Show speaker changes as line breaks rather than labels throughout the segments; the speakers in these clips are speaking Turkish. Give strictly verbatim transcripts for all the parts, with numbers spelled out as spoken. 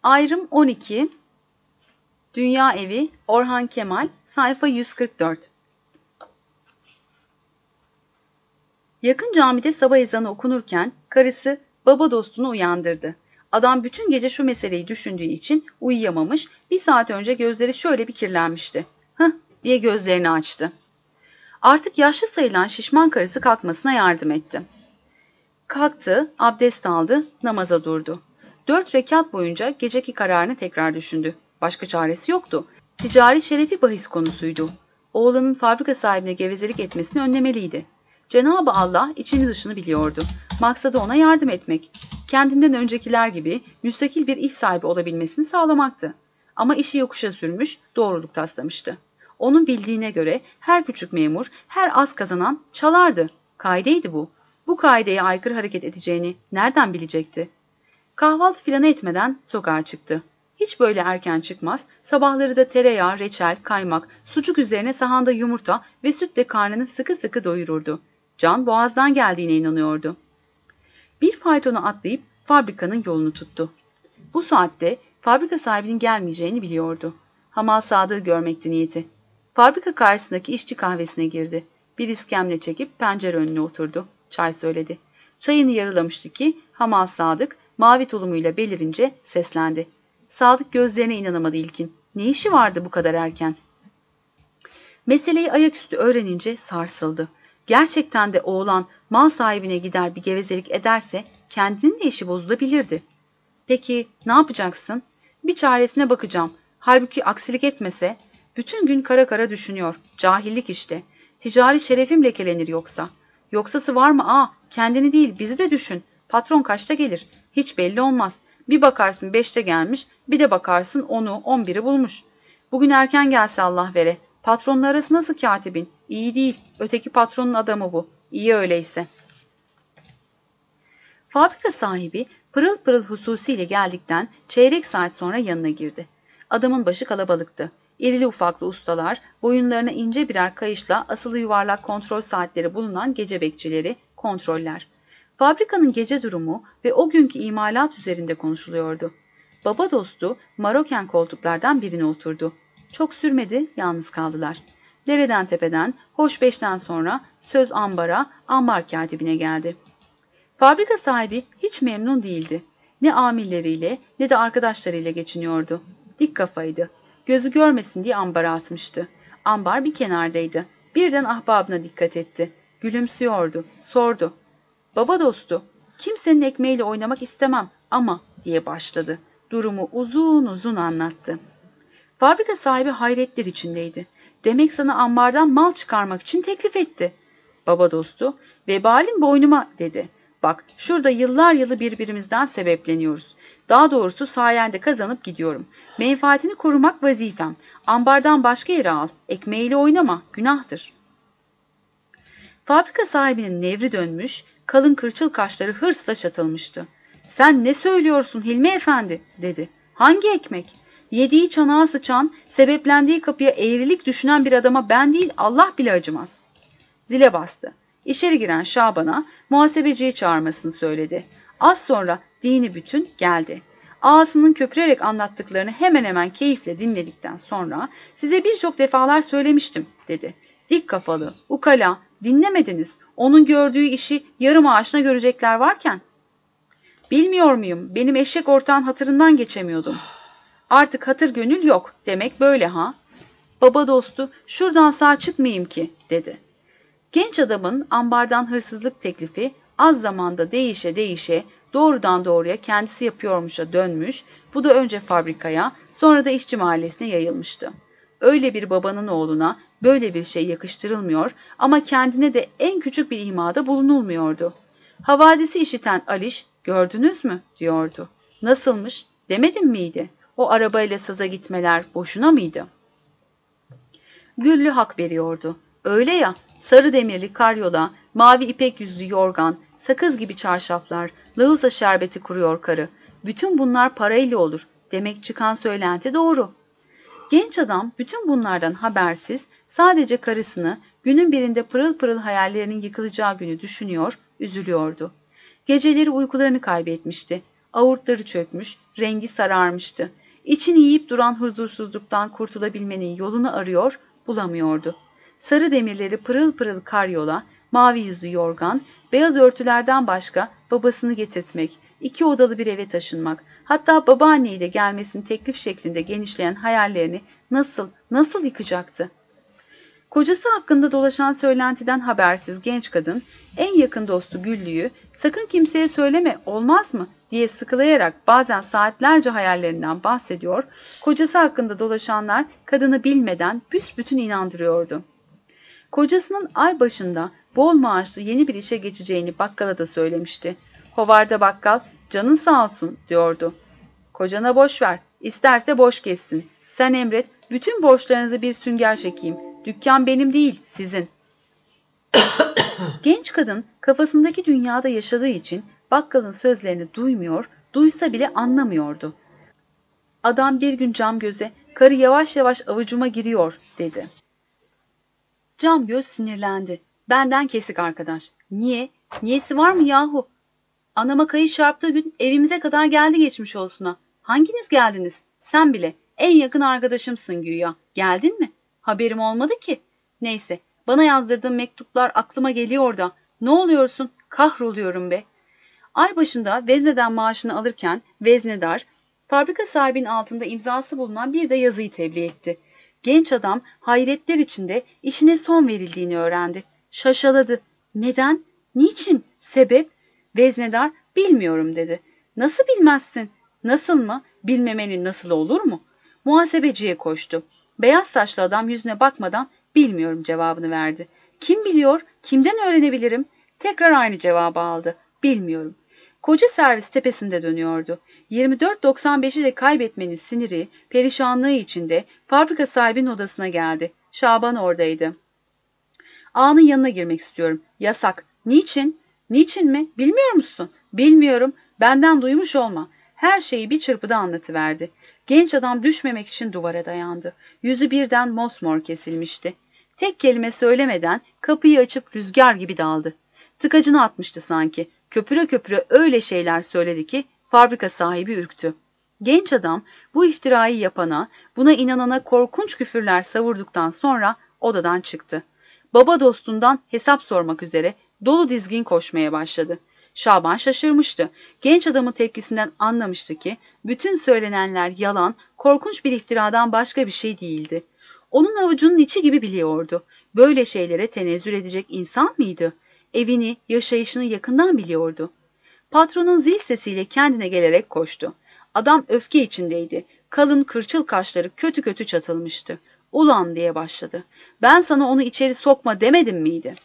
Ayrım on iki, Dünya Evi, Orhan Kemal, sayfa yüz kırk dört. Yakın camide sabah ezanı okunurken karısı baba dostunu uyandırdı. Adam bütün gece şu meseleyi düşündüğü için uyuyamamış, bir saat önce gözleri şöyle bir kirlenmişti. Hıh diye gözlerini açtı. Artık yaşlı sayılan şişman karısı kalkmasına yardım etti. Kalktı, abdest aldı, namaza durdu. Dört rekat boyunca geceki kararını tekrar düşündü. Başka çaresi yoktu. Ticari şerefi bahis konusuydu. Oğlanın fabrika sahibine gevezelik etmesini önlemeliydi. Cenab-ı Allah içini dışını biliyordu. Maksadı ona yardım etmek. Kendinden öncekiler gibi müstakil bir iş sahibi olabilmesini sağlamaktı. Ama işi yokuşa sürmüş, doğruluk taslamıştı. Onun bildiğine göre her küçük memur, her az kazanan çalardı. Kaideydi bu. Bu kaideye aykırı hareket edeceğini nereden bilecekti? Kahvaltı filan etmeden sokağa çıktı. Hiç böyle erken çıkmaz, sabahları da tereyağı, reçel, kaymak, sucuk üzerine sahanda yumurta ve sütle karnını sıkı sıkı doyururdu. Can boğazdan geldiğine inanıyordu. Bir faytona atlayıp fabrikanın yolunu tuttu. Bu saatte fabrika sahibinin gelmeyeceğini biliyordu. Hamal Sadık'ı görmekti niyeti. Fabrika karşısındaki işçi kahvesine girdi. Bir iskemle çekip pencere önüne oturdu. Çay söyledi. Çayını yarılamıştı ki Hamal Sadık mavi tulumuyla belirince seslendi. Sadık gözlerine inanamadı ilkin. Ne işi vardı bu kadar erken? Meseleyi ayaküstü öğrenince sarsıldı. Gerçekten de oğlan mal sahibine gider bir gevezelik ederse kendinin de işi bozulabilirdi. Peki ne yapacaksın? Bir çaresine bakacağım. Halbuki aksilik etmese, bütün gün kara kara düşünüyor. Cahillik işte. Ticari şerefim lekelenir yoksa. Yoksası var mı? Aa, kendini değil bizi de düşün. Patron kaçta gelir? Hiç belli olmaz. Bir bakarsın beşte gelmiş, bir de bakarsın onu, on biri bulmuş. Bugün erken gelse Allah vere. Patronla arası nasıl katibin? İyi değil. Öteki patronun adamı bu. İyi öyleyse. Fabrika sahibi pırıl pırıl hususiyle geldikten çeyrek saat sonra yanına girdi. Adamın başı kalabalıktı. İrili ufaklı ustalar, boyunlarına ince birer kayışla asılı yuvarlak kontrol saatleri bulunan gece bekçileri, kontroller. Fabrikanın gece durumu ve o günkü imalat üzerinde konuşuluyordu. Baba dostu Maroken koltuklardan birine oturdu. Çok sürmedi, yalnız kaldılar. Dereden tepeden, hoş beşten sonra söz ambara, ambar katibine geldi. Fabrika sahibi hiç memnun değildi. Ne amilleriyle ne de arkadaşlarıyla geçiniyordu. Dik kafaydı. Gözü görmesin diye ambara atmıştı. Ambar bir kenardaydı. Birden ahbabına dikkat etti. Gülümsüyordu. Sordu. Baba dostu, kimsenin ekmeğiyle oynamak istemem ama diye başladı. Durumu uzun uzun anlattı. Fabrika sahibi hayretler içindeydi. Demek sana ambardan mal çıkarmak için teklif etti. Baba dostu, vebalin boynuma dedi. Bak şurada yıllar yılı birbirimizden sebepleniyoruz. Daha doğrusu sayende kazanıp gidiyorum. Menfaatini korumak vazifem. Ambardan başka yere al. Ekmeğiyle oynama. Günahtır. Fabrika sahibinin nevri dönmüş, kalın kırçıl kaşları hırsla çatılmıştı. Sen ne söylüyorsun Hilmi Efendi dedi. Hangi ekmek? Yediği çanağa sıçan, sebeplendiği kapıya eğrilik düşünen bir adama ben değil Allah bile acımaz. Zile bastı. İçeri giren Şaban'a muhasebeciyi çağırmasını söyledi. Az sonra dini bütün geldi. Ağasının köpürerek anlattıklarını hemen hemen keyifle dinledikten sonra size birçok defalar söylemiştim dedi. Dik kafalı, ukala, dinlemediniz. Onun gördüğü işi yarı maaşına görecekler varken. Bilmiyor muyum? Benim eşek ortağın hatırından geçemiyordum. Artık hatır gönül yok. Demek böyle ha? Baba dostu şuradan sağ çıkmayayım ki dedi. Genç adamın ambardan hırsızlık teklifi az zamanda değişe değişe doğrudan doğruya kendisi yapıyormuşa dönmüş, bu da önce fabrikaya sonra da işçi mahallesine yayılmıştı. Öyle bir babanın oğluna böyle bir şey yakıştırılmıyor ama kendine de en küçük bir imada bulunulmuyordu. Havadisi işiten Aliş, gördünüz mü diyordu. Nasılmış demedim miydi? O arabayla saza gitmeler boşuna mıydı? Güllü hak veriyordu. Öyle ya, sarı demirli karyola, mavi ipek yüzlü yorgan, sakız gibi çarşaflar, lahusa şerbeti kuruyor karı. Bütün bunlar parayla olur. Demek çıkan söylenti doğru. Genç adam bütün bunlardan habersiz sadece karısını günün birinde pırıl pırıl hayallerinin yıkılacağı günü düşünüyor, üzülüyordu. Geceleri uykularını kaybetmişti. Avurtları çökmüş, rengi sararmıştı. İçini yiyip duran huzursuzluktan kurtulabilmenin yolunu arıyor, bulamıyordu. Sarı demirleri pırıl pırıl karyola, mavi yüzlü yorgan, beyaz örtülerden başka babasını getirtmek, iki odalı bir eve taşınmak, hatta babaanneyle gelmesini teklif şeklinde genişleyen hayallerini nasıl, nasıl yıkacaktı? Kocası hakkında dolaşan söylentiden habersiz genç kadın, en yakın dostu Güllü'yü sakın kimseye söyleme olmaz mı diye sıkılayarak bazen saatlerce hayallerinden bahsediyor, kocası hakkında dolaşanlar kadını bilmeden büsbütün inandırıyordu. Kocasının ay başında bol maaşlı yeni bir işe geçeceğini bakkala da söylemişti. Hovarda bakkal, canın sağ olsun diyordu. Kocana boş ver, isterse boş geçsin. Sen emret, bütün borçlarınızı bir sünger çekeyim. Dükkan benim değil, sizin. Genç kadın kafasındaki dünyada yaşadığı için bakkalın sözlerini duymuyor, duysa bile anlamıyordu. Adam bir gün cam göze, karı yavaş yavaş avucuma giriyor dedi. Cam göz sinirlendi. Benden kesik arkadaş. Niye? Niyesi var mı yahu? Anama kayış çarptığı gün evimize kadar geldi geçmiş olsuna. Hanginiz geldiniz? Sen bile. En yakın arkadaşımsın güya. Geldin mi? Haberim olmadı ki. Neyse, bana yazdırdığın mektuplar aklıma geliyor da. Ne oluyorsun? Kahroluyorum be. Ay başında vezneden maaşını alırken veznedar, fabrika sahibinin altında imzası bulunan bir de yazıyı tebliğ etti. Genç adam hayretler içinde işine son verildiğini öğrendi. Şaşaladı. Neden? Niçin? Sebep? Veznedar, bilmiyorum dedi. Nasıl bilmezsin? Nasıl mı? Bilmemenin nasıl olur mu? Muhasebeciye koştu. Beyaz saçlı adam yüzüne bakmadan bilmiyorum cevabını verdi. Kim biliyor? Kimden öğrenebilirim? Tekrar aynı cevabı aldı. Bilmiyorum. Koca servis tepesinde dönüyordu. yirmi dört doksan beşi de kaybetmenin siniri, perişanlığı içinde fabrika sahibinin odasına geldi. Şaban oradaydı. Ağanın yanına girmek istiyorum. Yasak. Niçin? Niçin mi? Bilmiyor musun? Bilmiyorum. Benden duymuş olma. Her şeyi bir çırpıda anlatıverdi. Genç adam düşmemek için duvara dayandı. Yüzü birden mosmor kesilmişti. Tek kelime söylemeden kapıyı açıp rüzgar gibi daldı. Tıkacını atmıştı sanki. Köpüre köpüre öyle şeyler söyledi ki fabrika sahibi ürktü. Genç adam bu iftirayı yapana, buna inanana korkunç küfürler savurduktan sonra odadan çıktı. Baba dostundan hesap sormak üzere dolu dizgin koşmaya başladı. Şaban şaşırmıştı. Genç adamın tepkisinden anlamıştı ki bütün söylenenler yalan, korkunç bir iftiradan başka bir şey değildi. Onun avucunun içi gibi biliyordu. Böyle şeylere tenezzül edecek insan mıydı? Evini, yaşayışını yakından biliyordu. Patronun zil sesiyle kendine gelerek koştu. Adam öfke içindeydi. Kalın kırçıl kaşları kötü kötü çatılmıştı. Ulan diye başladı. Ben sana onu içeri sokma demedim miydi?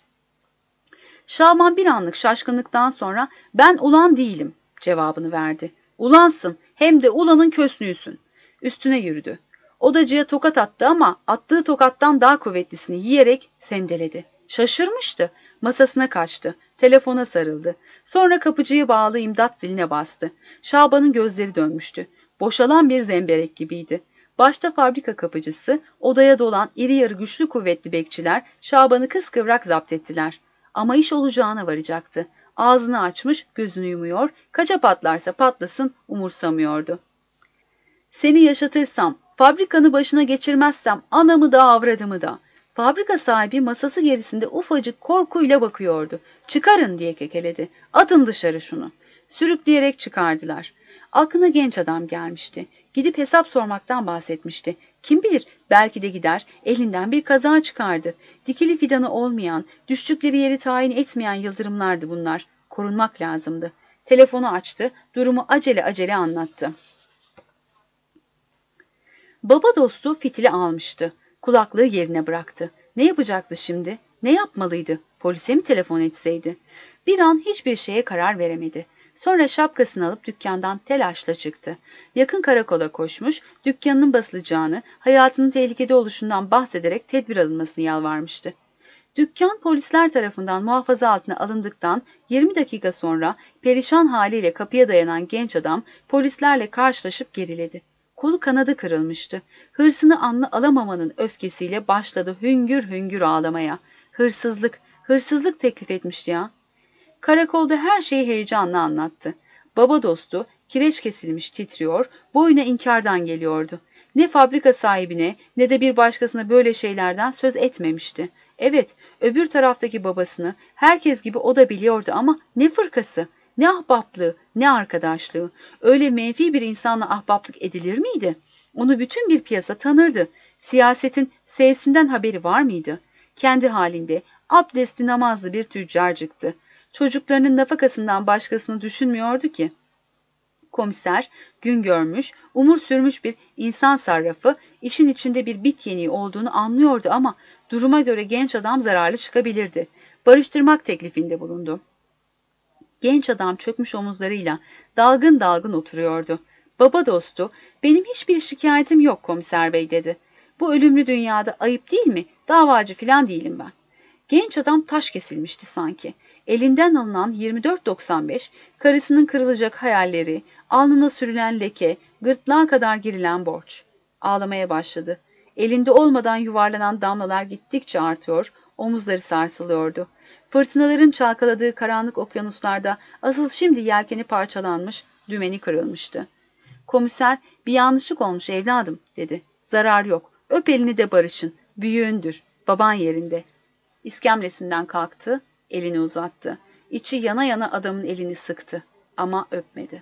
Şaban bir anlık şaşkınlıktan sonra ben ulan değilim cevabını verdi. Ulansın, hem de ulanın kösnüğüsün. Üstüne yürüdü. Odacıya tokat attı ama attığı tokattan daha kuvvetlisini yiyerek sendeledi. Şaşırmıştı. Masasına kaçtı. Telefona sarıldı. Sonra kapıcıyı bağlı imdat ziline bastı. Şaban'ın gözleri dönmüştü. Boşalan bir zemberek gibiydi. Başta fabrika kapıcısı, odaya dolan iri yarı güçlü kuvvetli bekçiler Şaban'ı kıskıvrak zapt ettiler. Ama iş olacağına varacaktı. Ağzını açmış, gözünü yumuyor, kaça patlarsa patlasın umursamıyordu. Seni yaşatırsam, fabrikanı başına geçirmezsem anamı da avradımı da. Fabrika sahibi masası gerisinde ufacık korkuyla bakıyordu. Çıkarın diye kekeledi. Atın dışarı şunu. Sürükleyerek çıkardılar. Aklına genç adam gelmişti. Gidip hesap sormaktan bahsetmişti. Kim bilir belki de gider elinden bir kaza çıkardı. Dikili fidanı olmayan, düştükleri yeri tayin etmeyen yıldırımlardı bunlar. Korunmak lazımdı. Telefonu açtı, durumu acele acele anlattı. Baba dostu fitili almıştı. Kulaklığı yerine bıraktı. Ne yapacaktı şimdi? Ne yapmalıydı? Polise mi telefon etseydi? Bir an hiçbir şeye karar veremedi. Sonra şapkasını alıp dükkandan telaşla çıktı. Yakın karakola koşmuş, dükkanının basılacağını, hayatının tehlikede oluşundan bahsederek tedbir alınmasını yalvarmıştı. Dükkan polisler tarafından muhafaza altına alındıktan yirmi dakika sonra perişan haliyle kapıya dayanan genç adam polislerle karşılaşıp geriledi. Kolu kanadı kırılmıştı. Hırsını anla alamamanın öfkesiyle başladı hüngür hüngür ağlamaya. Hırsızlık, hırsızlık teklif etmişti ya. Karakolda her şeyi heyecanla anlattı. Baba dostu Kireç kesilmiş titriyor, boyuna inkardan geliyordu. Ne fabrika sahibine ne de bir başkasına böyle şeylerden söz etmemişti. Evet, öbür taraftaki babasını herkes gibi o da biliyordu ama ne fırkası, ne ahbaplığı, ne arkadaşlığı. Öyle menfi bir insanla ahbaplık edilir miydi? Onu bütün bir piyasa tanırdı. Siyasetin sesinden haberi var mıydı? Kendi halinde abdestli namazlı bir tüccarcıktı. Çocuklarının nafakasından başkasını düşünmüyordu ki. Komiser, gün görmüş, umur sürmüş bir insan sarrafı, işin içinde bir bit yeniği olduğunu anlıyordu ama duruma göre genç adam zararlı çıkabilirdi. Barıştırmak teklifinde bulundu. Genç adam çökmüş omuzlarıyla dalgın dalgın oturuyordu. Baba dostu, benim hiçbir şikayetim yok komiser bey dedi. Bu ölümlü dünyada ayıp değil mi? Davacı filan değilim ben. Genç adam taş kesilmişti sanki. Elinden alınan yirmi dört doksan beş, karısının kırılacak hayalleri, alnına sürülen leke, gırtlağa kadar girilen borç. Ağlamaya başladı. Elinde olmadan yuvarlanan damlalar gittikçe artıyor, omuzları sarsılıyordu. Fırtınaların çalkaladığı karanlık okyanuslarda asıl şimdi yelkeni parçalanmış, dümeni kırılmıştı. Komiser, bir yanlışlık olmuş evladım dedi. Zarar yok. Öp elini de barışın. Büyüğündür. Baban yerinde. İskemlesinden kalktı, elini uzattı. İçi yana yana adamın elini sıktı. Ama öpmedi.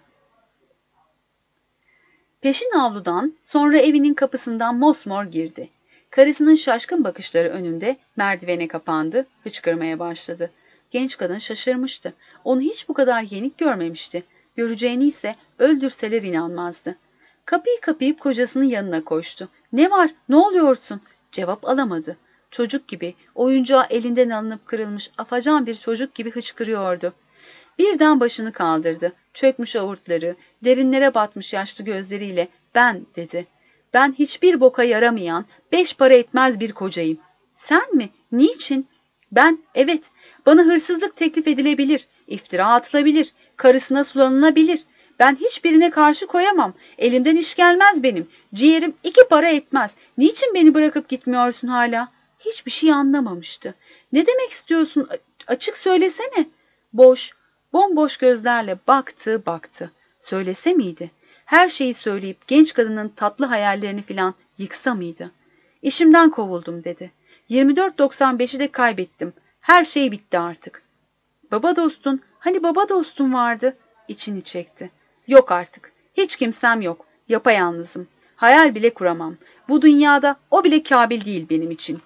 Peşin avludan, sonra evinin kapısından mosmor girdi. Karısının şaşkın bakışları önünde merdivene kapandı, hıçkırmaya başladı. Genç kadın şaşırmıştı. Onu hiç bu kadar yenik görmemişti. Göreceğini ise öldürseler inanmazdı. Kapıyı kapayıp kocasının yanına koştu. "Ne var? Ne oluyorsun?" Cevap alamadı. Çocuk gibi, oyuncağı elinden alınıp kırılmış afacan bir çocuk gibi hıçkırıyordu. Birden başını kaldırdı. Çökmüş avurtları, derinlere batmış yaşlı gözleriyle "Ben" dedi. "Ben hiçbir boka yaramayan, beş para etmez bir kocayım." "Sen mi? Niçin?" "Ben, evet. Bana hırsızlık teklif edilebilir, iftira atılabilir, karısına sulanılabilir. Ben hiçbirine karşı koyamam. Elimden iş gelmez benim. Ciğerim iki para etmez. Niçin beni bırakıp gitmiyorsun hala?" Hiçbir şey anlamamıştı. "Ne demek istiyorsun? Açık söylesene." Boş, bomboş gözlerle baktı baktı. Söylese miydi? Her şeyi söyleyip genç kadının tatlı hayallerini filan yıksa mıydı? "İşimden kovuldum" dedi. yirmi dört doksan beşi de kaybettim. Her şey bitti artık." "Baba dostun, hani baba dostun vardı?" İçini çekti. "Yok artık. Hiç kimsem yok. Yapayalnızım. Hayal bile kuramam. Bu dünyada o bile kabil değil benim için."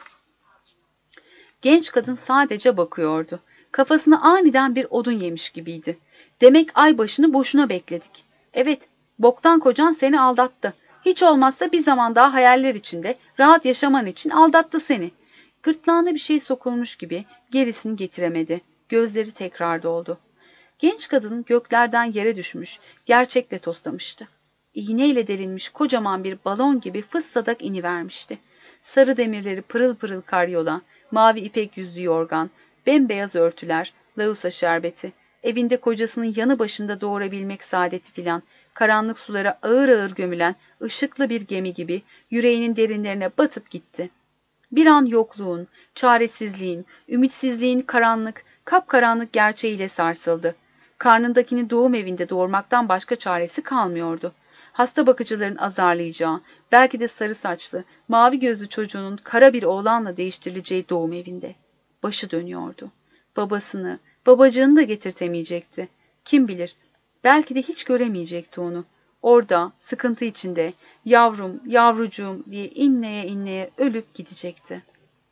Genç kadın sadece bakıyordu. Kafasını aniden bir odun yemiş gibiydi. "Demek ay başını boşuna bekledik. Evet, boktan kocan seni aldattı. Hiç olmazsa bir zaman daha hayaller içinde, rahat yaşaman için aldattı seni." Gırtlağına bir şey sokulmuş gibi gerisini getiremedi. Gözleri tekrar doldu. Genç kadın göklerden yere düşmüş, gerçekle toslamıştı. İğneyle delinmiş kocaman bir balon gibi fıssadak inivermişti. Sarı demirleri pırıl pırıl karyola, mavi ipek yüzlü yorgan, bembeyaz örtüler, lahusa şerbeti, evinde kocasının yanı başında doğurabilmek saadeti filan, karanlık sulara ağır ağır gömülen ışıklı bir gemi gibi yüreğinin derinlerine batıp gitti. Bir an yokluğun, çaresizliğin, ümitsizliğin karanlık, kapkaranlık gerçeğiyle sarsıldı. Karnındakini doğum evinde doğurmaktan başka çaresi kalmıyordu. Hasta bakıcıların azarlayacağı, belki de sarı saçlı, mavi gözlü çocuğunun kara bir oğlanla değiştirileceği doğum evinde. Başı dönüyordu. Babasını, babacığını da getirtemeyecekti. Kim bilir, belki de hiç göremeyecekti onu. Orada, sıkıntı içinde, "Yavrum, yavrucuğum" diye inleye inleye ölüp gidecekti.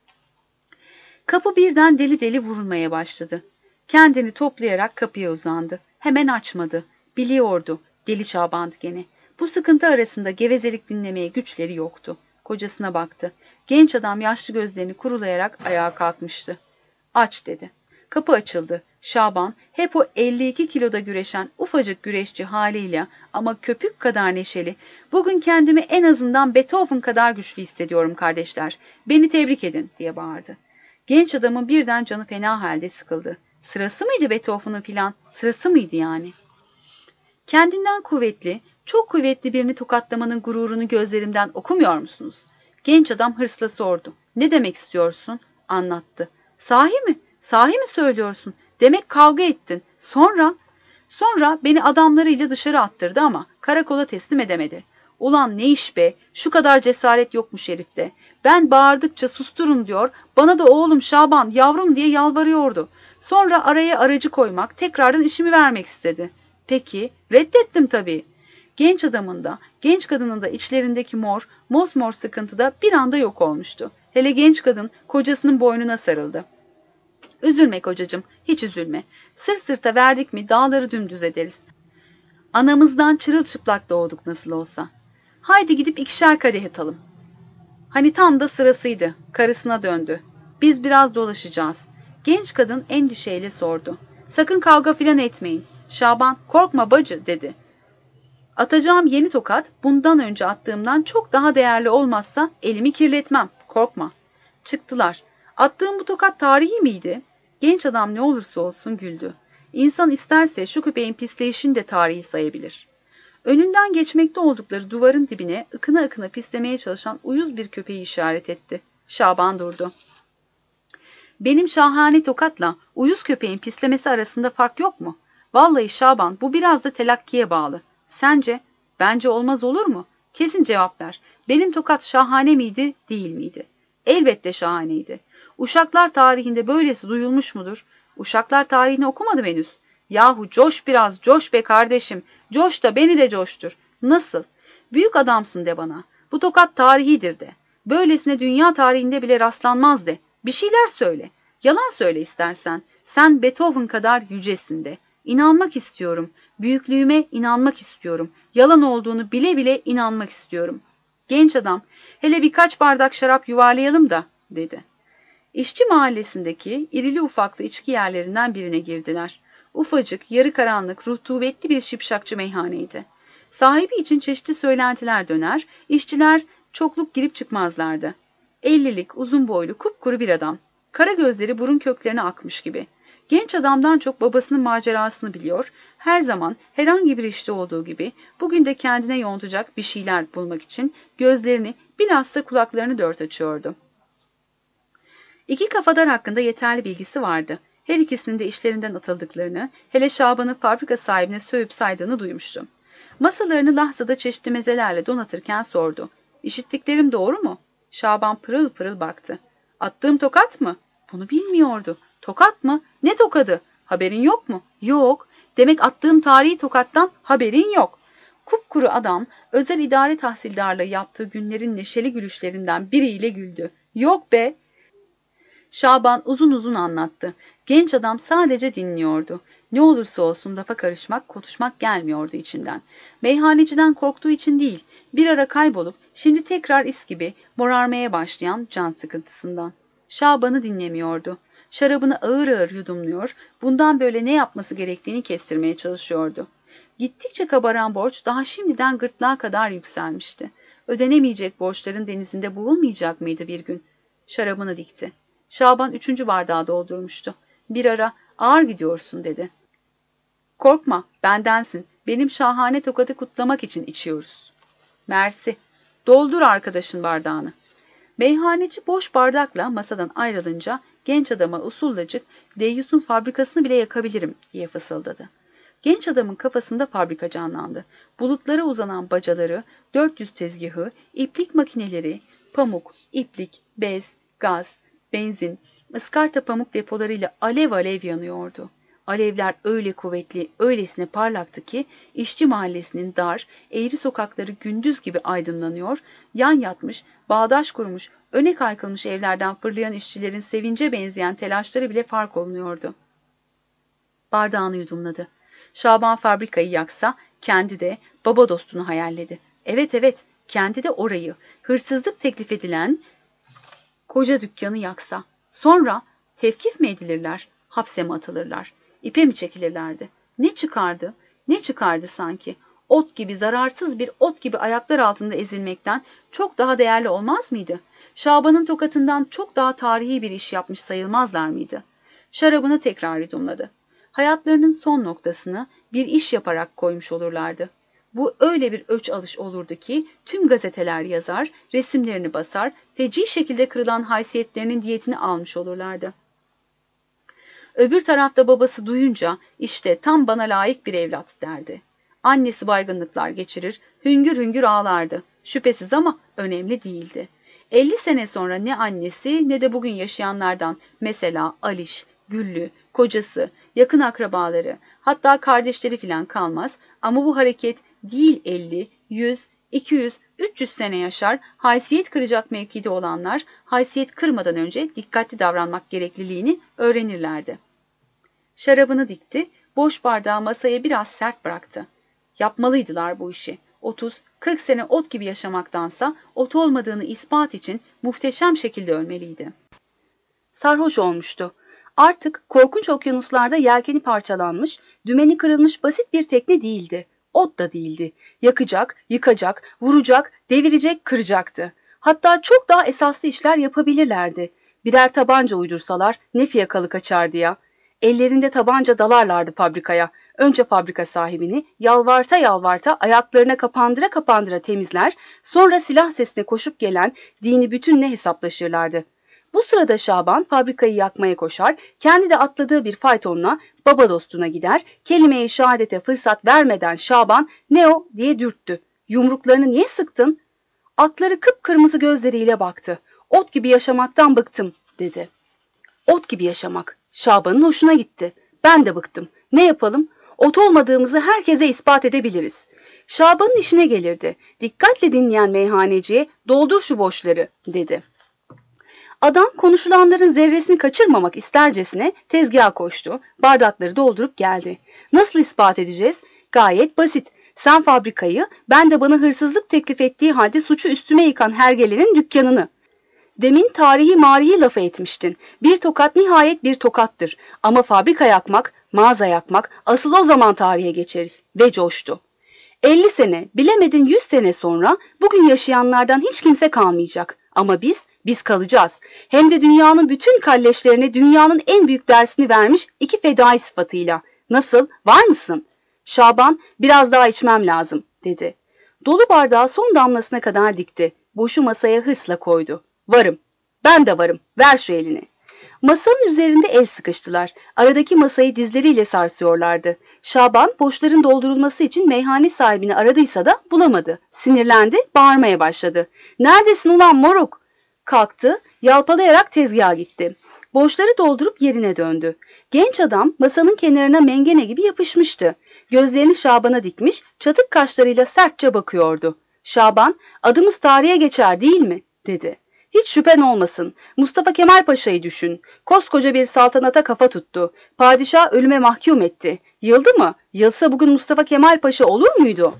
Kapı birden deli deli vurulmaya başladı. Kendini toplayarak kapıya uzandı. Hemen açmadı. Biliyordu, deli Şaban'dı gene. Bu sıkıntı arasında gevezelik dinlemeye güçleri yoktu. Kocasına baktı. Genç adam yaşlı gözlerini kurulayarak ayağa kalkmıştı. "Aç" dedi. Kapı açıldı. Şaban, hep o elli iki kiloda güreşen ufacık güreşçi haliyle ama köpük kadar neşeli, "Bugün kendimi en azından Beethoven kadar güçlü hissediyorum kardeşler. Beni tebrik edin" diye bağırdı. Genç adamın birden canı fena halde sıkıldı. Sırası mıydı Beethoven'ın filan? Sırası mıydı yani? "Kendinden kuvvetli, çok kuvvetli birini tokatlamanın gururunu gözlerimden okumuyor musunuz?" Genç adam hırsla sordu. "Ne demek istiyorsun?" Anlattı. "Sahi mi? Sahi mi söylüyorsun? Demek kavga ettin. Sonra?" Sonra beni adamlarıyla dışarı attırdı ama karakola teslim edemedi. Ulan ne iş be, şu kadar cesaret yokmuş herifte. Ben bağırdıkça susturun diyor, bana da oğlum Şaban, yavrum diye yalvarıyordu. Sonra araya aracı koymak, tekrardan işimi vermek istedi. Peki, reddettim tabii. Genç adamın da, genç kadının da içlerindeki mor, mosmor sıkıntı da bir anda yok olmuştu. Hele genç kadın kocasının boynuna sarıldı. Üzülme kocacığım, hiç üzülme. Sırt sırta verdik mi dağları dümdüz ederiz. Anamızdan çırılçıplak doğduk nasıl olsa. Haydi gidip ikişer kadeh atalım. Hani tam da sırasıydı. Karısına döndü. Biz biraz dolaşacağız. Genç kadın endişeyle sordu. Sakın kavga filan etmeyin. Şaban, korkma bacı dedi. Atacağım yeni tokat bundan önce attığımdan çok daha değerli olmazsa elimi kirletmem. Korkma. Çıktılar. Attığım bu tokat tarihi miydi? Genç adam ne olursa olsun güldü. İnsan isterse şu köpeğin pisleyişini de tarihi sayabilir. Önünden geçmekte oldukları duvarın dibine ıkına ıkına pislemeye çalışan uyuz bir köpeği işaret etti. Şaban durdu. Benim şahane tokatla uyuz köpeğin pislemesi arasında fark yok mu? Vallahi Şaban, bu biraz da telakkiye bağlı. Sence? Bence olmaz olur mu? Kesin cevap ver. Benim tokat şahane miydi, değil miydi? Elbette şahaneydi. Uşaklar tarihinde böylesi duyulmuş mudur? Uşaklar tarihini okumadım henüz. Yahu coş biraz, coş be kardeşim. Coş da beni de coştur. Nasıl? Büyük adamsın de bana. Bu tokat tarihidir de. Böylesine dünya tarihinde bile rastlanmaz de. Bir şeyler söyle. Yalan söyle istersen. Sen Beethoven kadar yücesin de. İnanmak istiyorum. Büyüklüğüme inanmak istiyorum. Yalan olduğunu bile bile inanmak istiyorum. Genç adam, hele birkaç bardak şarap yuvarlayalım da, dedi. İşçi mahallesindeki irili ufaklı içki yerlerinden birine girdiler. Ufacık, yarı karanlık, rutubetli bir şipşakçı meyhaneydi. Sahibi için çeşitli söylentiler döner, işçiler çokluk girip çıkmazlardı. Ellilik, uzun boylu, kupkuru bir adam. Kara gözleri burun köklerine akmış gibi. Genç adamdan çok babasının macerasını biliyor, her zaman herhangi bir işte olduğu gibi bugün de kendine yontacak bir şeyler bulmak için gözlerini bilhassa kulaklarını dört açıyordu. İki kafadar hakkında yeterli bilgisi vardı. Her ikisinin de işlerinden atıldıklarını, hele Şaban'ın fabrika sahibine sövüp saydığını duymuştu. Masalarını lahzada çeşitli mezelerle donatırken sordu. İşittiklerim doğru mu? Şaban pırıl pırıl baktı. Attığım tokat mı? Bunu bilmiyordu. Tokat mı? Ne tokadı? Haberin yok mu? Yok. Demek attığım tarihi tokattan haberin yok. Kupkuru adam özel idare tahsildarlığı yaptığı günlerin neşeli gülüşlerinden biriyle güldü. Yok be! Şaban uzun uzun anlattı. Genç adam sadece dinliyordu. Ne olursa olsun lafa karışmak, konuşmak gelmiyordu içinden. Meyhaneciden korktuğu için değil, bir ara kaybolup şimdi tekrar is gibi morarmaya başlayan can sıkıntısından. Şaban'ı dinlemiyordu. Şarabını ağır ağır yudumluyor, bundan böyle ne yapması gerektiğini kestirmeye çalışıyordu. Gittikçe kabaran borç daha şimdiden gırtlağa kadar yükselmişti. Ödenemeyecek borçların denizinde boğulmayacak mıydı bir gün? Şarabını dikti. Şaban üçüncü bardağı doldurmuştu. Bir ara ağır gidiyorsun dedi. Korkma, bendensin. Benim şahane tokadı kutlamak için içiyoruz. Mersi. Doldur arkadaşın bardağını. Meyhaneci boş bardakla masadan ayrılınca genç adama usullacık deyyusun fabrikasını bile yakabilirim diye fısıldadı. Genç adamın kafasında fabrika canlandı. Bulutlara uzanan bacaları, dört yüz tezgahı, iplik makineleri, pamuk, iplik, bez, gaz, benzin, ıskarta pamuk depolarıyla alev alev yanıyordu. Alevler öyle kuvvetli, öylesine parlaktı ki işçi mahallesinin dar, eğri sokakları gündüz gibi aydınlanıyor, yan yatmış, bağdaş kurmuş, öne kaykılmış evlerden fırlayan işçilerin sevince benzeyen telaşları bile fark olunuyordu. Bardağını yudumladı. Şaban fabrikayı yaksa, kendi de baba dostunu hayalledi. Evet evet, kendi de orayı, hırsızlık teklif edilen koca dükkanı yaksa. Sonra tevkif mi edilirler, hapse mi atılırlar, ipe mi çekilirlerdi? Ne çıkardı, ne çıkardı sanki? Ot gibi, zararsız bir ot gibi ayaklar altında ezilmekten çok daha değerli olmaz mıydı? Şaban'ın tokatından çok daha tarihi bir iş yapmış sayılmazlar mıydı? Şarabını tekrar yudumladı. Hayatlarının son noktasını bir iş yaparak koymuş olurlardı. Bu öyle bir öç alış olurdu ki tüm gazeteler yazar, resimlerini basar, feci şekilde kırılan haysiyetlerinin diyetini almış olurlardı. Öbür tarafta babası duyunca işte tam bana layık bir evlat derdi. Annesi baygınlıklar geçirir, hüngür hüngür ağlardı. Şüphesiz ama önemli değildi. elli sene sonra ne annesi ne de bugün yaşayanlardan, mesela Aliş, Güllü, kocası, yakın akrabaları, hatta kardeşleri filan kalmaz ama bu hareket değil elli, yüz, iki yüz, üç yüz sene yaşar, haysiyet kıracak mevkide olanlar haysiyet kırmadan önce dikkatli davranmak gerekliliğini öğrenirlerdi. Şarabını dikti, boş bardağı masaya biraz sert bıraktı. Yapmalıydılar bu işi. otuz kırk sene ot gibi yaşamaktansa ot olmadığını ispat için muhteşem şekilde ölmeliydi. Sarhoş olmuştu. Artık korkunç okyanuslarda yelkeni parçalanmış, dümeni kırılmış basit bir tekne değildi. Ot da değildi. Yakacak, yıkacak, vuracak, devirecek, kıracaktı. Hatta çok daha esaslı işler yapabilirlerdi. Birer tabanca uydursalar ne fiyakalı kaçardı ya. Ellerinde tabanca dalarlardı fabrikaya. Önce fabrika sahibini yalvarta yalvarta ayaklarına kapandıra kapandıra temizler, sonra silah sesine koşup gelen dini bütünle hesaplaşırlardı. Bu sırada Şaban fabrikayı yakmaya koşar, kendi de atladığı bir faytonla baba dostuna gider, kelime-i şehadete fırsat vermeden Şaban "Ne o?" diye dürttü. "Yumruklarını niye sıktın?" Atları kıpkırmızı gözleriyle baktı. "Ot gibi yaşamaktan bıktım," dedi. Ot gibi yaşamak. Şaban'ın hoşuna gitti. "Ben de bıktım. Ne yapalım? Ot olmadığımızı herkese ispat edebiliriz." Şaban'ın işine gelirdi. Dikkatle dinleyen meyhaneciye "Doldur şu boşları," dedi. Adam konuşulanların zerresini kaçırmamak istercesine tezgaha koştu. Bardakları doldurup geldi. "Nasıl ispat edeceğiz?" "Gayet basit. Sen fabrikayı, ben de bana hırsızlık teklif ettiği halde suçu üstüme yıkan hergelerin dükkanını. Demin tarihi marihi lafı etmiştin. Bir tokat nihayet bir tokattır. Ama fabrika yakmak, mağaza yakmak, asıl o zaman tarihe geçeriz." Ve coştu. elli sene, bilemedin yüz sene sonra bugün yaşayanlardan hiç kimse kalmayacak. Ama biz, biz kalacağız. Hem de dünyanın bütün kalleşlerine dünyanın en büyük dersini vermiş iki fedai sıfatıyla. Nasıl, var mısın? Şaban, "Biraz daha içmem lazım," dedi. Dolu bardağı son damlasına kadar dikti. Boşu masaya hırsla koydu. "Varım, ben de varım, ver şu elini." Masanın üzerinde el sıkıştılar. Aradaki masayı dizleriyle sarsıyorlardı. Şaban boşların doldurulması için meyhane sahibini aradıysa da bulamadı. Sinirlendi, bağırmaya başladı. "Neredesin ulan moruk?" Kalktı, yalpalayarak tezgaha gitti. Boşları doldurup yerine döndü. Genç adam masanın kenarına mengene gibi yapışmıştı. Gözlerini Şaban'a dikmiş, çatık kaşlarıyla sertçe bakıyordu. Şaban, "Adımız tarihe geçer değil mi?" dedi. "Hiç şüphen olmasın. Mustafa Kemal Paşa'yı düşün. Koskoca bir saltanata kafa tuttu. Padişah ölüme mahkum etti. Yıldı mı? Yılsa bugün Mustafa Kemal Paşa olur muydu?"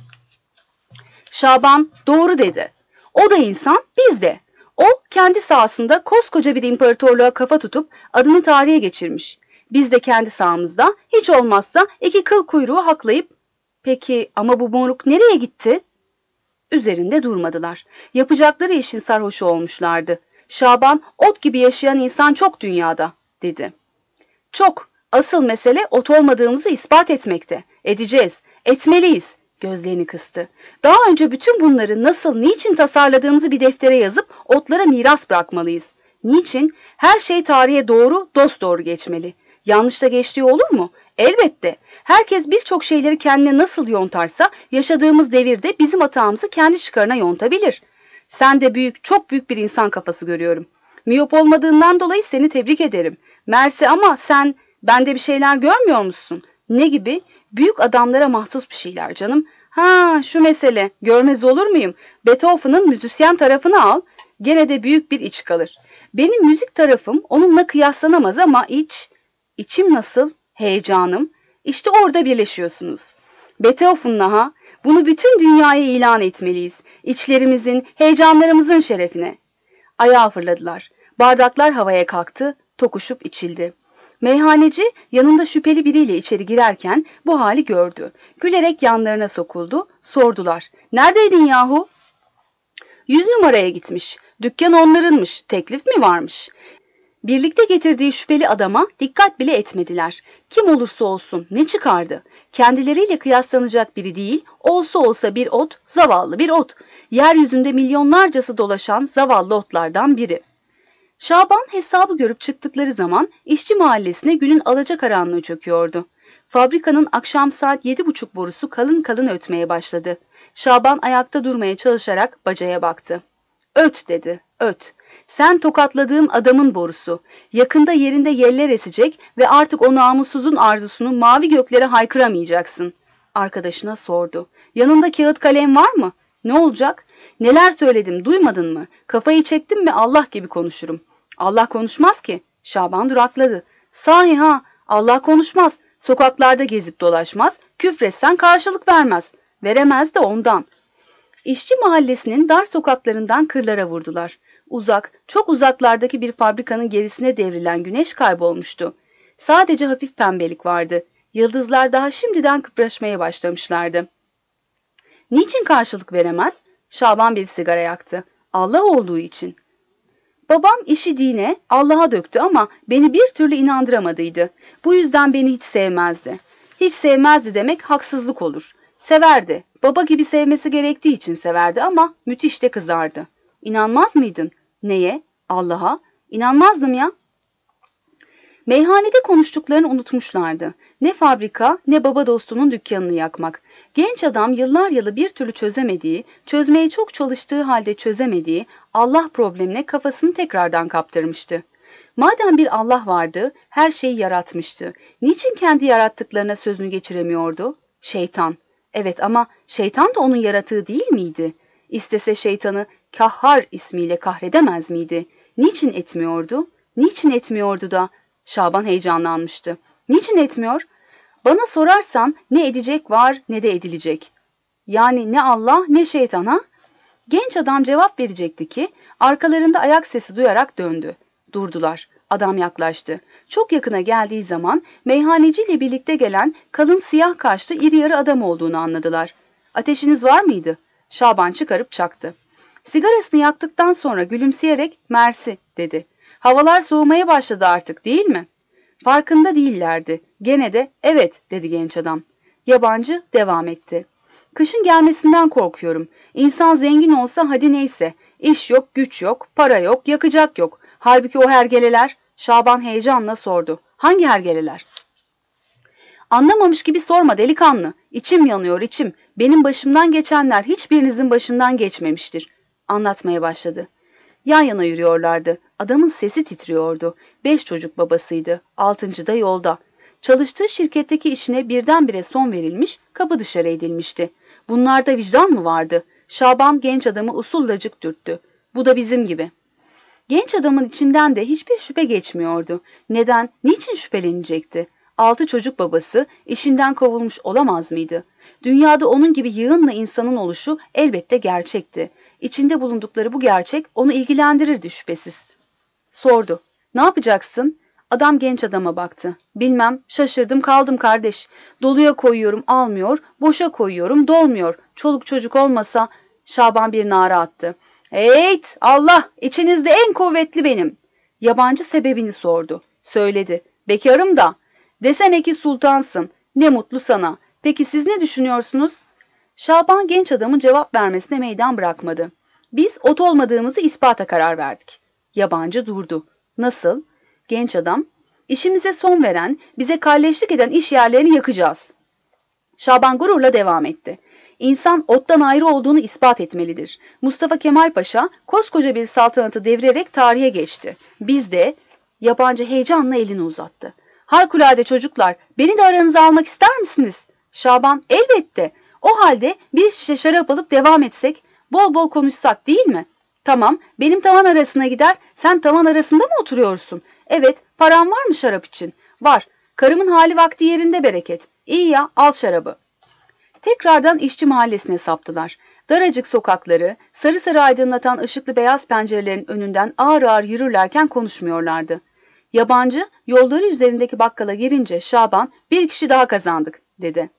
Şaban, "Doğru," dedi. "O da insan, biz de. O kendi sahasında koskoca bir imparatorluğa kafa tutup adını tarihe geçirmiş. Biz de kendi sahamızda hiç olmazsa iki kıl kuyruğu haklayıp..." "Peki ama bu moruk nereye gitti?" Üzerinde durmadılar. Yapacakları işin sarhoşu olmuşlardı. Şaban, "Ot gibi yaşayan insan çok dünyada," dedi. "Çok. Asıl mesele ot olmadığımızı ispat etmekte. Edeceğiz. Etmeliyiz." Gözlerini kıstı. "Daha önce bütün bunları nasıl, niçin tasarladığımızı bir deftere yazıp otlara miras bırakmalıyız. Niçin? Her şey tarihe doğru, dosdoğru geçmeli. Yanlışla geçtiği olur mu? Elbette. Herkes birçok şeyleri kendine nasıl yontarsa yaşadığımız devirde bizim hatamızı kendi çıkarına yontabilir. Sen de büyük, çok büyük bir insan kafası görüyorum. Miyop olmadığından dolayı seni tebrik ederim. Mersi ama sen bende bir şeyler görmüyor musun? Ne gibi? Büyük adamlara mahsus bir şeyler canım. Ha, şu mesele. Görmez olur muyum? Beethoven'ın müzisyen tarafını al. Gene de büyük bir iç kalır. Benim müzik tarafım onunla kıyaslanamaz ama iç... İçim nasıl? Heyecanım. İşte orada birleşiyorsunuz. Beethoven'la ha. Bunu bütün dünyaya ilan etmeliyiz. İçlerimizin, heyecanlarımızın şerefine." Ayağa fırladılar. Bardaklar havaya kalktı, tokuşup içildi. Meyhaneci yanında şüpheli biriyle içeri girerken bu hali gördü. Gülerek yanlarına sokuldu, sordular. "Neredeydin yahu?" "Yüz numaraya gitmiş. Dükkan onlarınmış. Teklif mi varmış?" Birlikte getirdiği şüpheli adama dikkat bile etmediler. Kim olursa olsun ne çıkardı? Kendileriyle kıyaslanacak biri değil, olsa olsa bir ot, zavallı bir ot. Yeryüzünde milyonlarcası dolaşan zavallı otlardan biri. Şaban hesabı görüp çıktıkları zaman işçi mahallesine günün alacakaranlığı çöküyordu. Fabrikanın akşam saat yedi buçuk borusu kalın kalın ötmeye başladı. Şaban ayakta durmaya çalışarak bacaya baktı. Öt dedi, öt. Sen tokatladığım adamın borusu. Yakında yerinde yeller esecek ve artık o namussuzun arzusunu mavi göklere haykıramayacaksın. Arkadaşına sordu. Yanında kağıt kalem var mı? Ne olacak? Neler söyledim, duymadın mı? Kafayı çektim mi Allah gibi konuşurum. Allah konuşmaz ki. Şaban durakladı. Sahi ha, Allah konuşmaz. Sokaklarda gezip dolaşmaz. Küfretsen karşılık vermez. Veremez de ondan. İşçi mahallesinin dar sokaklarından kırlara vurdular. Uzak, çok uzaklardaki bir fabrikanın gerisine devrilen güneş kaybolmuştu. Sadece hafif pembelik vardı. Yıldızlar daha şimdiden kıpraşmaya başlamışlardı. Niçin karşılık veremez? Şaban bir sigara yaktı. Allah olduğu için. Babam işi dine, Allah'a döktü ama beni bir türlü inandıramadıydı. Bu yüzden beni hiç sevmezdi. Hiç sevmezdi demek haksızlık olur. Severdi. Baba gibi sevmesi gerektiği için severdi ama müthiş de kızardı. İnanmaz mıydın? Neye? Allah'a? İnanmazdım ya. Meyhanede konuştuklarını unutmuşlardı. Ne fabrika ne baba dostunun dükkanını yakmak. Genç adam yıllar yılı bir türlü çözemediği, çözmeye çok çalıştığı halde çözemediği Allah problemine kafasını tekrardan kaptırmıştı. Madem bir Allah vardı, her şeyi yaratmıştı. Niçin kendi yarattıklarına sözünü geçiremiyordu? Şeytan. Evet ama şeytan da onun yaratığı değil miydi? İstese şeytanı Kahhar ismiyle kahredemez miydi? Niçin etmiyordu? Niçin etmiyordu da? Şaban heyecanlanmıştı. Niçin etmiyor? Bana sorarsan ne edecek var ne de edilecek. Yani ne Allah ne şeytan ha? Genç adam cevap verecekti ki arkalarında ayak sesi duyarak döndü. Durdular. Adam yaklaştı. Çok yakına geldiği zaman meyhaneciyle birlikte gelen kalın siyah kaşlı iri yarı adam olduğunu anladılar. Ateşiniz var mıydı? Şaban çıkarıp çaktı. Sigarasını yaktıktan sonra gülümseyerek mersi dedi. Havalar soğumaya başladı artık değil mi? Farkında değillerdi. Gene de evet dedi genç adam. Yabancı devam etti. Kışın gelmesinden korkuyorum. İnsan zengin olsa hadi neyse. İş yok, güç yok, para yok, yakacak yok. Halbuki o hergeleler, Şaban heyecanla sordu. Hangi hergeleler? Anlamamış gibi sorma delikanlı. İçim yanıyor içim. Benim başımdan geçenler hiçbirinizin başından geçmemiştir. Anlatmaya başladı. Yan yana yürüyorlardı. Adamın sesi titriyordu. Beş çocuk babasıydı. Altıncı da yolda. Çalıştığı şirketteki işine birdenbire son verilmiş, kapı dışarı edilmişti. Bunlarda vicdan mı vardı? Şaban genç adamı usullacık dürttü. Bu da bizim gibi. Genç adamın içinden de hiçbir şüphe geçmiyordu. Neden, niçin şüphelenecekti? Altı çocuk babası işinden kovulmuş olamaz mıydı? Dünyada onun gibi yığınla insanın oluşu elbette gerçekti. İçinde bulundukları bu gerçek onu ilgilendirirdi şüphesiz. Sordu. Ne yapacaksın? Adam genç adama baktı. Bilmem, şaşırdım kaldım kardeş. Doluya koyuyorum almıyor, boşa koyuyorum dolmuyor. Çoluk çocuk olmasa... Şaban bir nara attı. Eyt Allah, içinizde en kuvvetli benim. Yabancı sebebini sordu. Söyledi. Bekarım da. Desene ki sultansın. Ne mutlu sana. Peki siz ne düşünüyorsunuz? Şaban genç adamın cevap vermesine meydan bırakmadı. Biz ot olmadığımızı ispata karar verdik. Yabancı durdu. Nasıl? Genç adam, işimize son veren, bize kalleşlik eden iş yerlerini yakacağız. Şaban gururla devam etti. İnsan ottan ayrı olduğunu ispat etmelidir. Mustafa Kemal Paşa koskoca bir saltanatı devirerek tarihe geçti. Biz de, yabancı heyecanla elini uzattı. Harikulade çocuklar, beni de aranıza almak ister misiniz? Şaban, elbette. O halde bir şişe şarap alıp devam etsek, bol bol konuşsak değil mi? Tamam, benim tavan arasına gider, sen tavan arasında mı oturuyorsun? Evet, param var mı şarap için? Var. Karımın hali vakti yerinde bereket. İyi ya, al şarabı. Tekrardan işçi mahallesine saptılar. Daracık sokakları, sarı sarı aydınlatan ışıklı beyaz pencerelerin önünden ağır ağır yürürlerken konuşmuyorlardı. Yabancı, yolları üzerindeki bakkala girince Şaban, bir kişi daha kazandık, dedi.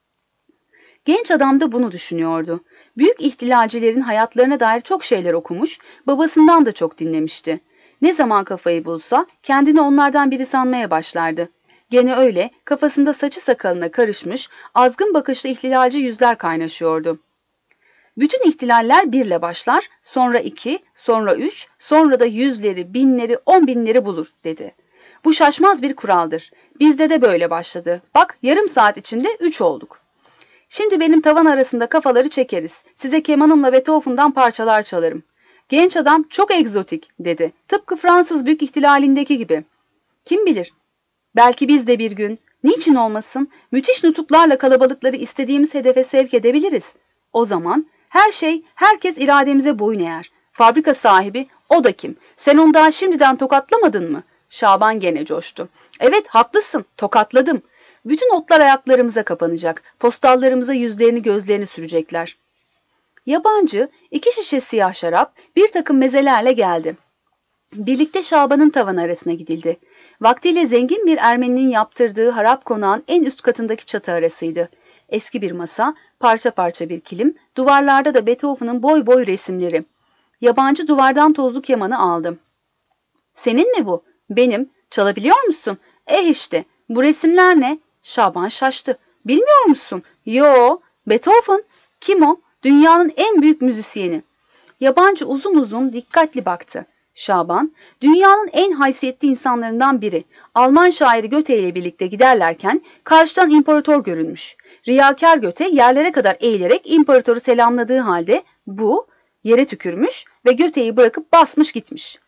Genç adam da bunu düşünüyordu. Büyük ihtilalcilerin hayatlarına dair çok şeyler okumuş, babasından da çok dinlemişti. Ne zaman kafayı bulsa kendini onlardan biri sanmaya başlardı. Gene öyle kafasında saçı sakalına karışmış, azgın bakışlı ihtilalci yüzler kaynaşıyordu. Bütün ihtilaller birle başlar, sonra iki, sonra üç, sonra da yüzleri, binleri, on binleri bulur, dedi. Bu şaşmaz bir kuraldır. Bizde de böyle başladı. Bak, yarım saat içinde üç olduk. Şimdi benim tavan arasında kafaları çekeriz. Size kemanımla Beethoven'dan parçalar çalarım. Genç adam çok egzotik, dedi. Tıpkı Fransız Büyük İhtilali'ndeki gibi. Kim bilir? Belki biz de bir gün, niçin olmasın, müthiş nutuklarla kalabalıkları istediğimiz hedefe sevk edebiliriz. O zaman her şey, herkes irademize boyun eğer. Fabrika sahibi, o da kim? Sen onu daha şimdiden tokatlamadın mı? Şaban gene coştu. Evet, haklısın, tokatladım. Bütün otlar ayaklarımıza kapanacak. Postallarımıza yüzlerini gözlerini sürecekler. Yabancı iki şişe siyah şarap, bir takım mezelerle geldi. Birlikte Şaban'ın tavan arasına gidildi. Vaktiyle zengin bir Ermeninin yaptırdığı harap konağın en üst katındaki çatı arasıydı. Eski bir masa, parça parça bir kilim, duvarlarda da Beethoven'ın boy boy resimleri. Yabancı duvardan tozlu kemanı aldım. Senin mi bu? Benim. Çalabiliyor musun? Eh işte. Bu resimler ne? Şaban şaştı. Bilmiyor musun? Yo. Beethoven. Kim o? Dünyanın en büyük müzisyeni. Yabancı uzun uzun dikkatli baktı. Şaban, dünyanın en haysiyetli insanlarından biri. Alman şairi Goethe ile birlikte giderlerken karşıdan imparator görünmüş. Riyakar Goethe yerlere kadar eğilerek imparatoru selamladığı halde bu yere tükürmüş ve Goethe'yi bırakıp basmış gitmiş.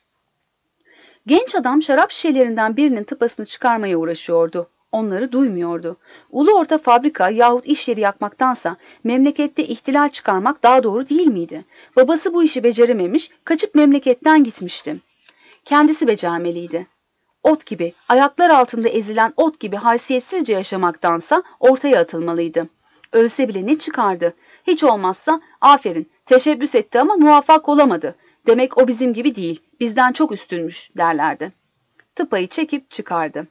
Genç adam şarap şişelerinden birinin tıpasını çıkarmaya uğraşıyordu. Onları duymuyordu. Ulu orta fabrika yahut iş yeri yakmaktansa memlekette ihtilal çıkarmak daha doğru değil miydi? Babası bu işi becerememiş, kaçıp memleketten gitmişti. Kendisi becermeliydi. Ot gibi, ayaklar altında ezilen ot gibi haysiyetsizce yaşamaktansa ortaya atılmalıydı. Ölse bile ne çıkardı? Hiç olmazsa aferin, teşebbüs etti ama muvaffak olamadı. Demek o bizim gibi değil, bizden çok üstünmüş derlerdi. Tıpayı çekip çıkardı.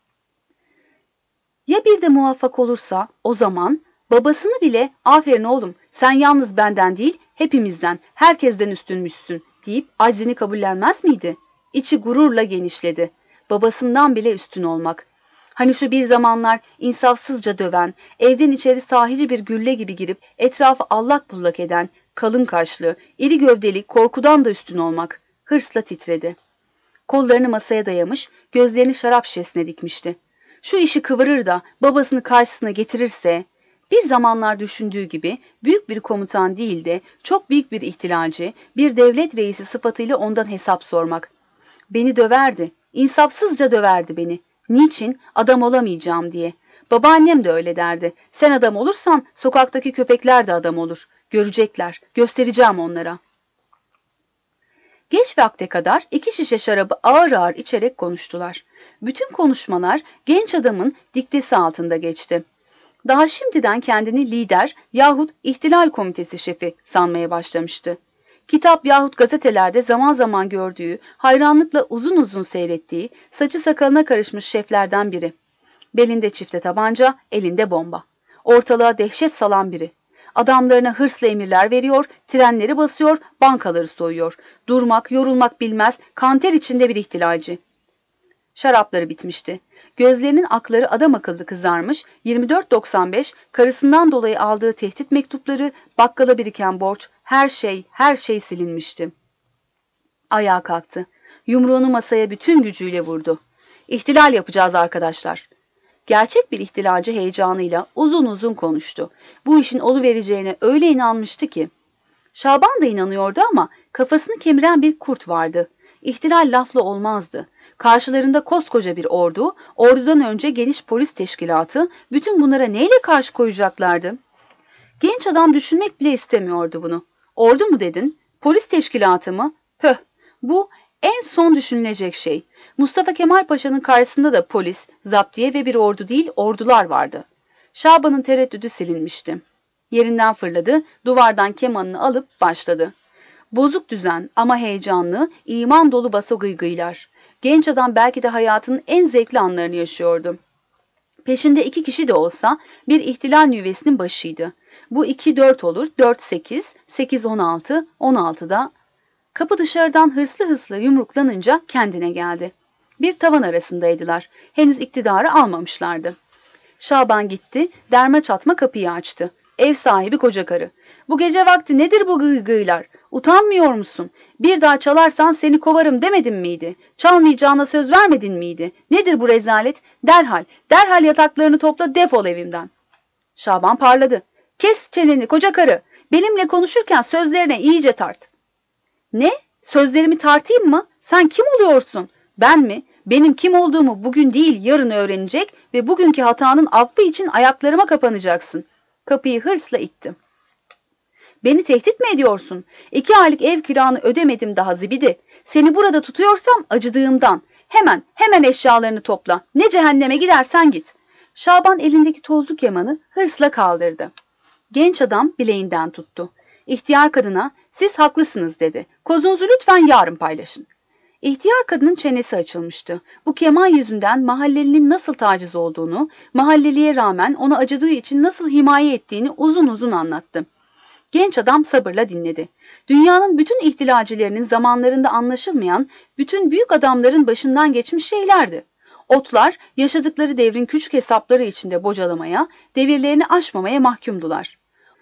Ya bir de muvaffak olursa o zaman babasını bile aferin oğlum sen yalnız benden değil hepimizden, herkesten üstünmüşsün deyip aczini kabullenmez miydi? İçi gururla genişledi. Babasından bile üstün olmak. Hani şu bir zamanlar insafsızca döven, evden içeri sahici bir gülle gibi girip etrafı allak bullak eden, kalın kaşlı, iri gövdeli, korkudan da üstün olmak. Hırsla titredi. Kollarını masaya dayamış, gözlerini şarap şişesine dikmişti. Şu işi kıvırır da babasını karşısına getirirse, bir zamanlar düşündüğü gibi büyük bir komutan değil de çok büyük bir ihtilalci, bir devlet reisi sıfatıyla ondan hesap sormak. Beni döverdi, insafsızca döverdi beni. Niçin? Adam olamayacağım diye. Babaannem de öyle derdi. Sen adam olursan sokaktaki köpekler de adam olur. Görecekler, göstereceğim onlara. Geç vakte kadar iki şişe şarabı ağır ağır içerek konuştular. Bütün konuşmalar genç adamın diktesi altında geçti. Daha şimdiden kendini lider yahut ihtilal komitesi şefi sanmaya başlamıştı. Kitap yahut gazetelerde zaman zaman gördüğü, hayranlıkla uzun uzun seyrettiği, saçı sakalına karışmış şeflerden biri. Belinde çifte tabanca, elinde bomba. Ortalığa dehşet salan biri. Adamlarına hırsla emirler veriyor, trenleri basıyor, bankaları soyuyor. Durmak, yorulmak bilmez, kanter içinde bir ihtilalci. Şarapları bitmişti. Gözlerinin akları adam akıllı kızarmış, yirmi dört doksan beş karısından dolayı aldığı tehdit mektupları, bakkala biriken borç, her şey, her şey silinmişti. Ayağa kalktı. Yumruğunu masaya bütün gücüyle vurdu. İhtilal yapacağız arkadaşlar. Gerçek bir ihtilalci heyecanıyla uzun uzun konuştu. Bu işin oluvereceğine öyle inanmıştı ki. Şaban da inanıyordu ama kafasını kemiren bir kurt vardı. İhtilal lafla olmazdı. Karşılarında koskoca bir ordu, ordudan önce geniş polis teşkilatı, bütün bunlara neyle karşı koyacaklardı? Genç adam düşünmek bile istemiyordu bunu. Ordu mu dedin? Polis teşkilatı mı? Höh, bu en son düşünülecek şey. Mustafa Kemal Paşa'nın karşısında da polis, zaptiye ve bir ordu değil ordular vardı. Şaban'ın tereddüdü silinmişti. Yerinden fırladı, duvardan kemanını alıp başladı. Bozuk düzen ama heyecanlı, iman dolu baso gıygıylar. Genç adam belki de hayatının en zevkli anlarını yaşıyordu. Peşinde iki kişi de olsa bir ihtilal nüvesinin başıydı. Bu iki dört olur, dört sekiz, sekiz on altı, on altıda. Kapı dışarıdan hırslı hırslı yumruklanınca kendine geldi. Bir tavan arasındaydılar. Henüz iktidarı almamışlardı. Şaban gitti, derme çatma kapıyı açtı. Ev sahibi koca karı. Bu gece vakti nedir bu gıygıylar? Utanmıyor musun? Bir daha çalarsan seni kovarım demedim miydi? Çalmayacağına söz vermedin miydi? Nedir bu rezalet? Derhal, derhal yataklarını topla, defol evimden. Şaban parladı. Kes çeneni koca karı. Benimle konuşurken sözlerine iyice tart. Ne? Sözlerimi tartayım mı? Sen kim oluyorsun? Ben mi? Benim kim olduğumu bugün değil yarın öğrenecek ve bugünkü hatanın affı için ayaklarıma kapanacaksın. Kapıyı hırsla ittim. Beni tehdit mi ediyorsun? İki aylık ev kiranı ödemedim daha zibidi. Seni burada tutuyorsam acıdığımdan. Hemen, hemen eşyalarını topla. Ne cehenneme gidersen git. Şaban elindeki tozlu kemanı hırsla kaldırdı. Genç adam bileğinden tuttu. İhtiyar kadına, siz haklısınız dedi. Kozunuzu lütfen yarın paylaşın. İhtiyar kadının çenesi açılmıştı. Bu keman yüzünden mahallelinin nasıl taciz olduğunu, mahalleliye rağmen ona acıdığı için nasıl himaye ettiğini uzun uzun anlattı. Genç adam sabırla dinledi. Dünyanın bütün ihtilalcilerinin zamanlarında anlaşılmayan, bütün büyük adamların başından geçmiş şeylerdi. Otlar, yaşadıkları devrin küçük hesapları içinde bocalamaya, devirlerini aşmamaya mahkumdular.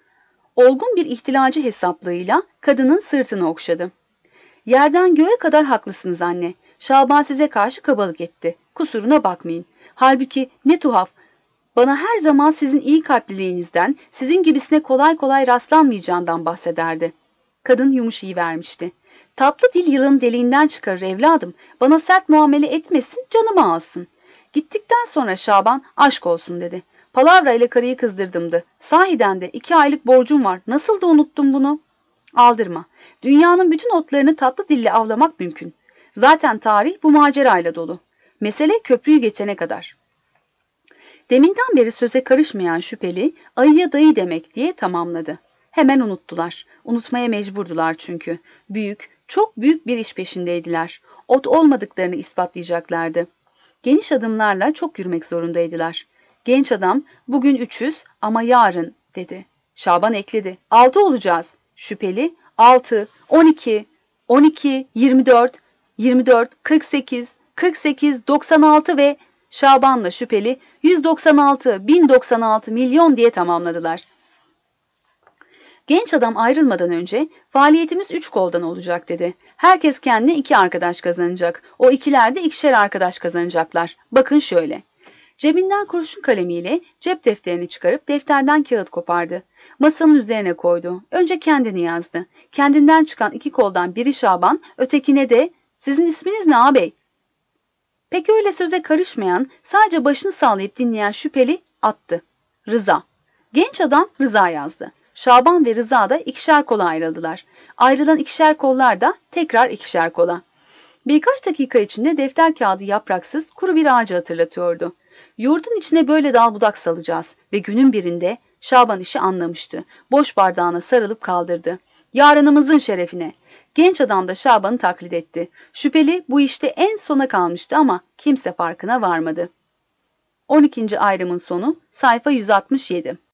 Olgun bir ihtilalci hesaplığıyla kadının sırtını okşadı. Yerden göğe kadar haklısınız anne. Şaban size karşı kabalık etti. Kusuruna bakmayın. Halbuki ne tuhaf. Bana her zaman sizin iyi kalpliliğinizden, sizin gibisine kolay kolay rastlanmayacağından bahsederdi. Kadın yumuşayıvermişti. Tatlı dil yılanın deliğinden çıkarır evladım. Bana sert muamele etmesin, canımı alsın. Gittikten sonra Şaban aşk olsun dedi. Palavra ile karıyı kızdırdımdı. Sahiden de iki aylık borcum var. Nasıl da unuttum bunu? Aldırma. Dünyanın bütün otlarını tatlı dille avlamak mümkün. Zaten tarih bu macerayla dolu. Mesele köprüyü geçene kadar. Deminden beri söze karışmayan şüpheli, ayıya dayı demek diye tamamladı. Hemen unuttular. Unutmaya mecburdular çünkü. Büyük, çok büyük bir iş peşindeydiler. Ot olmadıklarını ispatlayacaklardı. Geniş adımlarla çok yürümek zorundaydılar. Genç adam, bugün üç yüz ama yarın dedi. Şaban ekledi. Altı olacağız. Şüpheli, altı, on iki, on iki, yirmi dört, yirmi dört, kırk sekiz, kırk sekiz, doksan altı ve Şaban'la şüpheli yüz doksan altı, bin doksan altı milyon diye tamamladılar. Genç adam ayrılmadan önce faaliyetimiz üç koldan olacak dedi. Herkes kendine iki arkadaş kazanacak. O ikiler de ikişer arkadaş kazanacaklar. Bakın şöyle. Cebinden kurşun kalemiyle cep defterini çıkarıp defterden kağıt kopardı. Masanın üzerine koydu. Önce kendini yazdı. Kendinden çıkan iki koldan biri Şaban, ötekine de "Sizin isminiz ne ağabey?" Pek öyle söze karışmayan, sadece başını sallayıp dinleyen şüpheli attı. Rıza. Genç adam Rıza yazdı. Şaban ve Rıza da ikişer kola ayrıldılar. Ayrılan ikişer kollar da tekrar ikişer kola. Birkaç dakika içinde defter kağıdı yapraksız kuru bir ağacı hatırlatıyordu. Yurdun içine böyle dal budak salacağız ve günün birinde Şaban işi anlamıştı. Boş bardağına sarılıp kaldırdı. Yarınımızın şerefine. Genç adam da Şaban'ı taklit etti. Şüpheli bu işte en sona kalmıştı ama kimse farkına varmadı. on ikinci ayrımın sonu sayfa yüz altmış yedi.